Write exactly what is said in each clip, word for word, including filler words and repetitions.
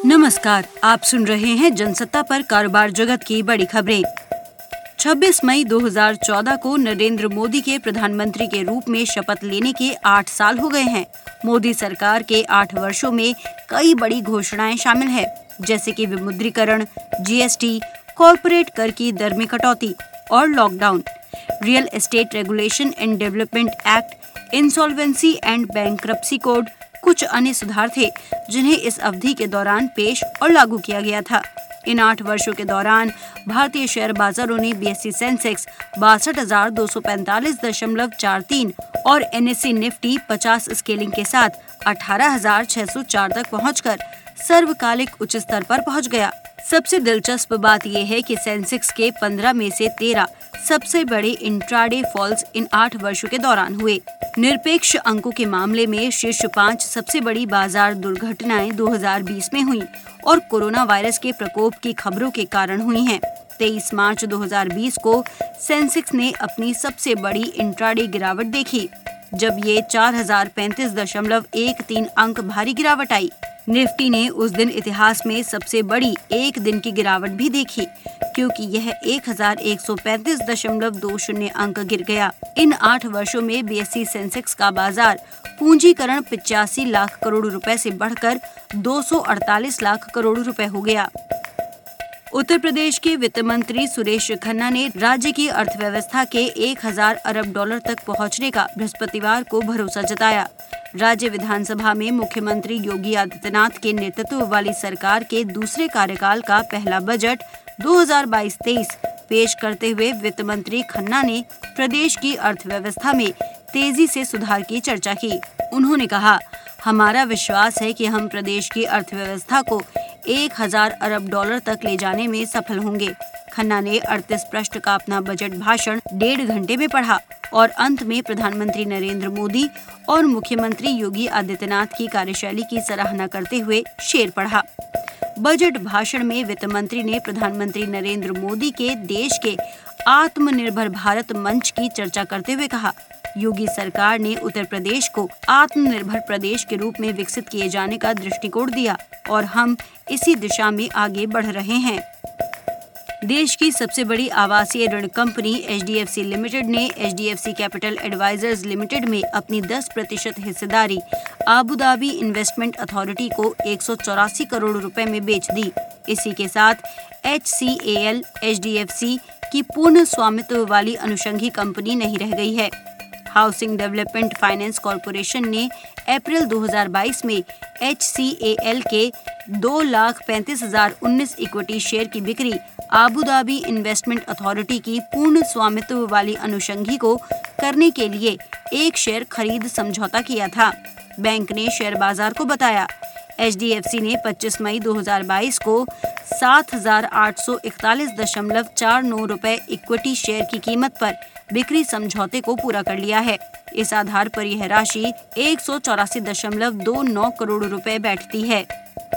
नमस्कार, आप सुन रहे हैं जनसत्ता पर कारोबार जगत की बड़ी खबरें। छब्बीस मई दो हज़ार चौदह को नरेंद्र मोदी के प्रधानमंत्री के रूप में शपथ लेने के आठ साल हो गए हैं। मोदी सरकार के आठ वर्षों में कई बड़ी घोषणाएं शामिल है, जैसे कि विमुद्रीकरण, जीएसटी, कॉर्पोरेट कर की दर में कटौती और lockdown, real estate regulation and development act, insolvency and bankruptcy code, कुछ अन्य सुधार थे जिन्हें इस अवधि के दौरान पेश और लागू किया गया था। इन आठ वर्षों के दौरान भारतीय शेयर बाजारों ने बीएसई सेंसेक्स बासठ हजार दो सौ पैंतालीस दशमलव चार तीन और एनएसई निफ्टी पचास स्केलिंग के साथ अठारह हजार छह सौ चार तक पहुंचकर सर्वकालिक उच्च स्तर पर पहुंच गया। सबसे दिलचस्प बात यह है कि सेंसेक्स के पंद्रह में से तेरह सबसे बड़े इंट्राडे फॉल्स इन आठ वर्षों के दौरान हुए। निरपेक्ष अंकों के मामले में शीर्ष पांच सबसे बड़ी बाजार दुर्घटनाएं दो हज़ार बीस में हुई और कोरोना वायरस के प्रकोप की खबरों के कारण हुई हैं। तेईस मार्च दो हज़ार बीस को सेंसेक्स ने अपनी सबसे बड़ी इंट्राडे गिरावट देखी, जब ये चार हजार पैंतीस दशमलव एक तीन अंक भारी गिरावट आई। निफ्टी ने उस दिन इतिहास में सबसे बड़ी एक दिन की गिरावट भी देखी, क्योंकि यह एक हजार एक सौ पैंतीस दशमलव दो शून्य अंक गिर गया। इन आठ वर्षों में बीएसई सेंसेक्स का बाजार पूंजीकरण पचासी लाख करोड़ रुपए से बढ़कर दो सौ अड़तालीस लाख करोड़ रुपए हो गया। उत्तर प्रदेश के वित्त मंत्री सुरेश खन्ना ने राज्य की अर्थव्यवस्था के एक हजार अरब डॉलर तक पहुंचने का बृहस्पतिवार को भरोसा जताया। राज्य विधानसभा में मुख्यमंत्री योगी आदित्यनाथ के नेतृत्व वाली सरकार के दूसरे कार्यकाल का पहला बजट दो हज़ार बाईस तेईस पेश करते हुए वित्त मंत्री खन्ना ने प्रदेश की अर्थव्यवस्था में तेजी से सुधार की चर्चा की। उन्होंने कहा, हमारा विश्वास है कि हम प्रदेश की अर्थव्यवस्था को एक हजार अरब डॉलर तक ले जाने में सफल होंगे। खन्ना ने अड़तीस पृष्ठ का अपना बजट भाषण डेढ़ घंटे में पढ़ा और अंत में प्रधानमंत्री नरेंद्र मोदी और मुख्यमंत्री योगी आदित्यनाथ की कार्यशैली की सराहना करते हुए शेर पढ़ा। बजट भाषण में वित्त मंत्री ने प्रधानमंत्री नरेंद्र मोदी के देश के आत्मनिर्भर भारत मंच की चर्चा करते हुए कहा, योगी सरकार ने उत्तर प्रदेश को आत्मनिर्भर प्रदेश के रूप में विकसित किए जाने का दृष्टिकोण दिया और हम इसी दिशा में आगे बढ़ रहे हैं। देश की सबसे बड़ी आवासीय ऋण कंपनी एचडीएफसी लिमिटेड ने एचडीएफसी कैपिटल एडवाइजर्स लिमिटेड में अपनी दस प्रतिशत हिस्सेदारी आबू धाबी इन्वेस्टमेंट अथॉरिटी को एक सौ चौरासी करोड़ रुपए में बेच दी। इसी के साथ एचसीएल एचडीएफसी की पूर्ण स्वामित्व वाली अनुषंगी कंपनी नहीं रह गई है। हाउसिंग डेवलपमेंट फाइनेंस कॉरपोरेशन ने अप्रैल दो हज़ार बाईस में एचसीएल के दो लाख पैंतीस हजार उन्नीस इक्विटी शेयर की बिक्री आबू धाबी इन्वेस्टमेंट अथॉरिटी की पूर्ण स्वामित्व वाली अनुषंगी को करने के लिए एक शेयर खरीद समझौता किया था। बैंक ने शेयर बाजार को बताया, एचडीएफसी ने पच्चीस मई दो हज़ार बाईस को सात हजार आठ सौ इकतालीस दशमलव चार नौ रुपए इक्विटी शेयर की कीमत पर बिक्री समझौते को पूरा कर लिया है। इस आधार पर यह राशि एक सौ चौरासी दशमलव दो नौ करोड़ रुपए बैठती है।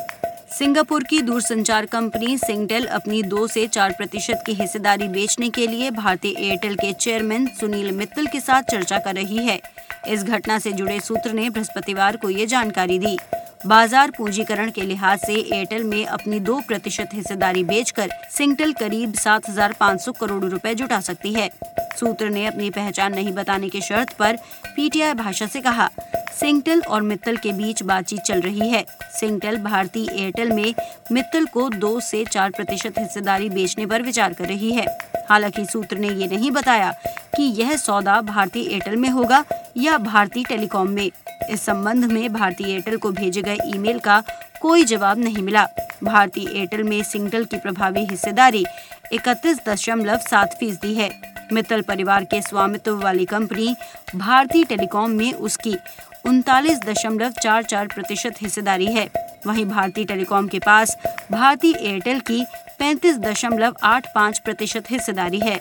सिंगापुर की दूरसंचार कंपनी सिंगटेल अपनी दो से चार प्रतिशत की हिस्सेदारी बेचने के लिए भारतीय एयरटेल के चेयरमैन सुनील मित्तल के साथ चर्चा कर रही है। इस घटना से जुड़े सूत्र ने बृहस्पतिवार को ये जानकारी दी। बाजार पूंजीकरण के लिहाज से एयरटेल में अपनी दो प्रतिशत हिस्सेदारी बेचकर सिंगटेल करीब सात हजार पाँच सौ करोड़ रुपए जुटा सकती है। सूत्र ने अपनी पहचान नहीं बताने की शर्त पर पीटीआई भाषा से कहा, सिंगटेल और मित्तल के बीच बातचीत चल रही है। सिंगटेल भारतीय एयरटेल में मित्तल को दो से चार प्रतिशत हिस्सेदारी बेचने पर विचार कर रही है। हालांकि सूत्र ने ये नहीं बताया कि यह सौदा भारतीय एयरटेल में होगा या भारतीय टेलीकॉम में। इस संबंध में भारतीय एयरटेल को भेजे गए ईमेल का कोई जवाब नहीं मिला। भारतीय एयरटेल में सिंगटेल की प्रभावी हिस्सेदारी इकतीस दशमलव सात फीसदी है। मित्तल परिवार के स्वामित्व वाली कंपनी भारतीय टेलीकॉम में उसकी उनतालीस दशमलव चार चार प्रतिशत हिस्सेदारी है। वहीं भारतीय टेलीकॉम के पास भारतीय एयरटेल की पैंतीस दशमलव आठ पाँच प्रतिशत हिस्सेदारी है।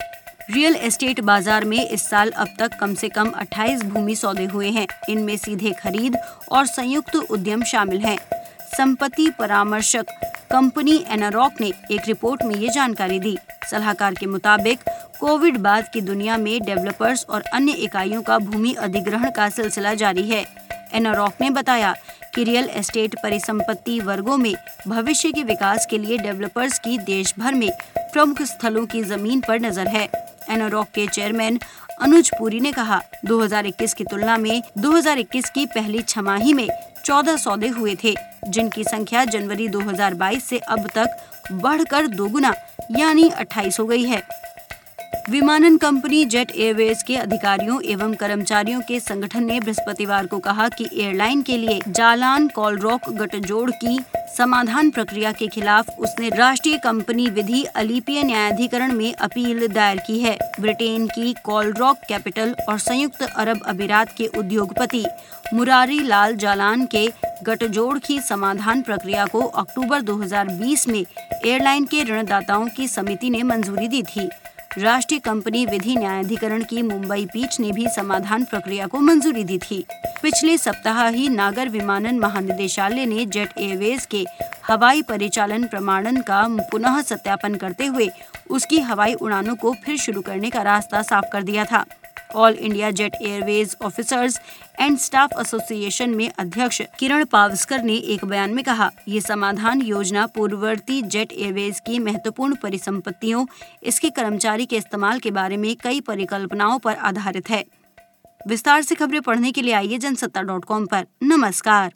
रियल एस्टेट बाजार में इस साल अब तक कम से कम अट्ठाईस भूमि सौदे हुए हैं। इनमें सीधे खरीद और संयुक्त उद्यम शामिल हैं। संपत्ति परामर्शक कंपनी एनारॉक ने एक रिपोर्ट में ये जानकारी दी। सलाहकार के मुताबिक कोविड बाद की दुनिया में डेवलपर्स और अन्य इकाइयों का भूमि अधिग्रहण का सिलसिला जारी है। एनारॉक ने बताया कि रियल एस्टेट परिसंपत्ति वर्गों में भविष्य के विकास के लिए डेवलपर्स की देश भर में प्रमुख स्थलों की जमीन पर नजर है। एनोरॉक के चेयरमैन अनुज पुरी ने कहा, दो हज़ार इक्कीस की तुलना में दो हज़ार इक्कीस की पहली छमाही में चौदह सौदे हुए थे, जिनकी संख्या जनवरी दो हज़ार बाईस से अब तक बढ़कर दोगुना यानी अट्ठाईस हो गई है। विमानन कंपनी जेट एयरवेज के अधिकारियों एवं कर्मचारियों के संगठन ने बृहस्पतिवार को कहा कि एयरलाइन के लिए जालान कॉलरॉक गठजोड़ की समाधान प्रक्रिया के खिलाफ उसने राष्ट्रीय कंपनी विधि अलीपीय न्यायाधिकरण में अपील दायर की है। ब्रिटेन की कॉलरॉक कैपिटल और संयुक्त अरब अमीरात के उद्योगपति मुरारी लाल जालान के गठजोड़ की समाधान प्रक्रिया को अक्टूबर दो हज़ार बीस में एयरलाइन के ऋणदाताओं की समिति ने मंजूरी दी थी। राष्ट्रीय कंपनी विधि न्यायाधिकरण की मुंबई पीठ ने भी समाधान प्रक्रिया को मंजूरी दी थी। पिछले सप्ताह ही नागर विमानन महानिदेशालय ने जेट एयरवेज के हवाई परिचालन प्रमाणन का पुनः सत्यापन करते हुए उसकी हवाई उड़ानों को फिर शुरू करने का रास्ता साफ कर दिया था। All India Jet Airways officers and staff association में अध्यक्ष किरण पावस्कर ने एक बयान में कहा, ये समाधान योजना पूर्ववर्ती जेट एयरवेज की महत्वपूर्ण परिसंपत्तियों, इसके कर्मचारी के इस्तेमाल के बारे में कई परिकल्पनाओं पर आधारित है। विस्तार से खबरें पढ़ने के लिए आइए जनसत्ता डॉट कॉम पर। नमस्कार।